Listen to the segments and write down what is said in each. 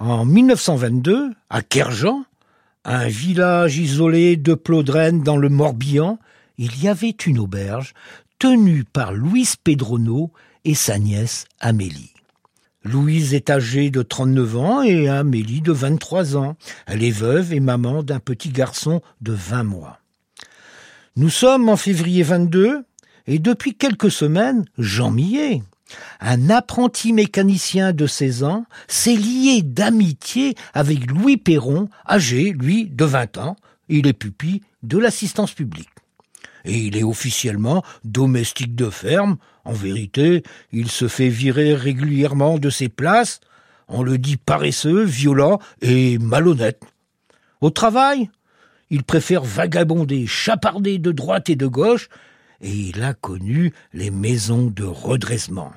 En 1922, à Kerjan, un village isolé de Plodren dans le Morbihan, il y avait une auberge tenue par Louise Pedrono et sa nièce Amélie. Louise est âgée de 39 ans et Amélie de 23 ans. Elle est veuve et maman d'un petit garçon de 20 mois. Nous sommes en février 22 et depuis quelques semaines, Jean Millet, un apprenti mécanicien de 16 ans, s'est lié d'amitié avec Louis Perron, âgé, lui, de 20 ans. Il est pupille de l'assistance publique. Et il est officiellement domestique de ferme. En vérité, il se fait virer régulièrement de ses places. On le dit paresseux, violent et malhonnête. Au travail, il préfère vagabonder, chaparder de droite et de gauche, et il a connu les maisons de redressement.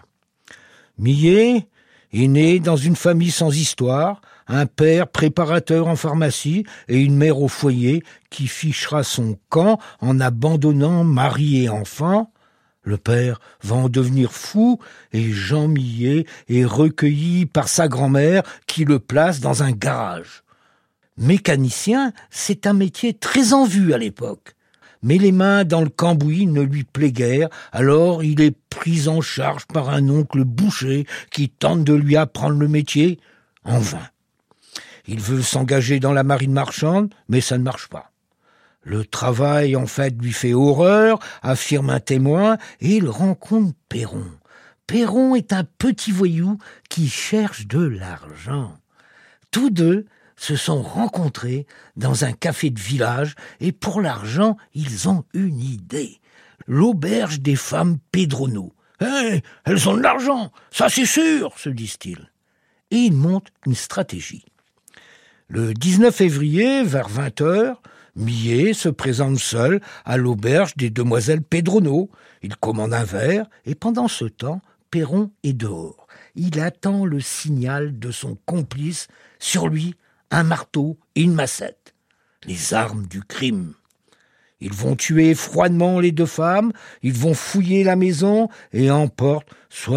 Millet est né dans une famille sans histoire, un père préparateur en pharmacie et une mère au foyer qui fichera son camp en abandonnant mari et enfants. Le père va en devenir fou et Jean Millet est recueilli par sa grand-mère qui le place dans un garage. Mécanicien, c'est un métier très en vue à l'époque. Mais les mains dans le cambouis ne lui plaît guère, alors il est pris en charge par un oncle boucher qui tente de lui apprendre le métier, en vain. Il veut s'engager dans la marine marchande, mais ça ne marche pas. Le travail, en fait, lui fait horreur, affirme un témoin, et il rencontre Perron. Perron est un petit voyou qui cherche de l'argent. Tous deux se sont rencontrés dans un café de village et pour l'argent, ils ont une idée. L'auberge des femmes Pedrono. « Elles ont de l'argent, ça c'est sûr !» se disent-ils. Et ils montent une stratégie. Le 19 février, vers 20h, Millet se présente seul à l'auberge des demoiselles Pedrono. Il commande un verre et pendant ce temps, Perron est dehors. Il attend le signal de son complice. Sur lui, un marteau et une massette, les armes du crime. Ils vont tuer froidement les deux femmes, ils vont fouiller la maison et emportent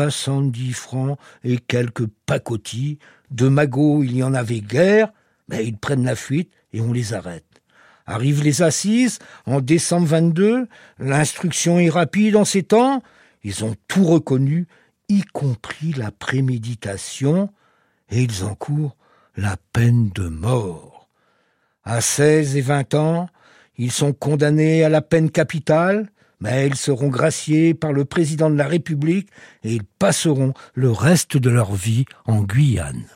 70 francs et quelques pacotis. De magots, il y en avait guère, mais ils prennent la fuite et on les arrête. Arrivent les assises, en décembre 22, l'instruction est rapide en ces temps, ils ont tout reconnu, y compris la préméditation, et ils encourent la peine de mort. À 16 et 20 ans, ils sont condamnés à la peine capitale, mais ils seront graciés par le président de la République et ils passeront le reste de leur vie en Guyane.